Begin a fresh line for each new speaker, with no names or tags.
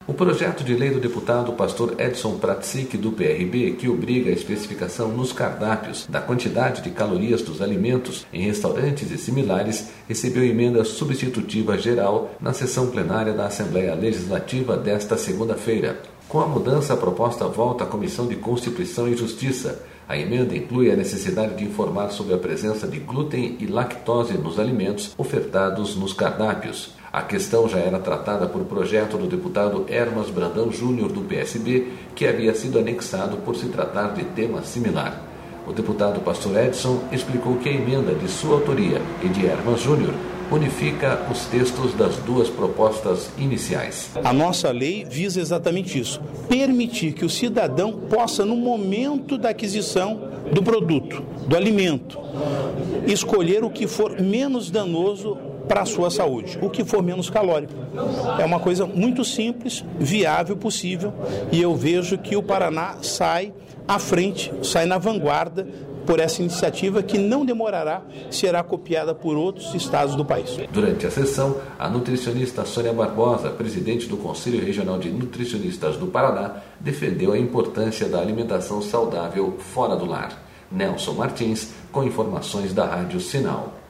O projeto de lei do deputado pastor Edson Pratsik, do PRB, que obriga a especificação nos cardápios da quantidade de calorias dos alimentos em restaurantes e similares, recebeu emenda substitutiva geral na sessão plenária da Assembleia Legislativa desta segunda-feira. Com a mudança, a proposta volta à Comissão de Constituição e Justiça. A emenda inclui a necessidade de informar sobre a presença de glúten e lactose nos alimentos ofertados nos cardápios. A questão já era tratada por projeto do deputado Hermas Brandão Júnior, do PSB, que havia sido anexado por se tratar de tema similar. O deputado pastor Edson explicou que a emenda de sua autoria e de Hermas Júnior unifica os textos das duas propostas iniciais.
A nossa lei visa exatamente isso, permitir que o cidadão possa, no momento da aquisição do produto, do alimento, escolher o que for menos danoso para a sua saúde, o que for menos calórico. É uma coisa muito simples, viável, possível, e eu vejo que o Paraná sai à frente, sai na vanguarda por essa iniciativa que não demorará, será copiada por outros estados do país.
Durante a sessão, a nutricionista Sônia Barbosa, presidente do Conselho Regional de Nutricionistas do Paraná, defendeu a importância da alimentação saudável fora do lar. Nelson Martins, com informações da Rádio Sinal.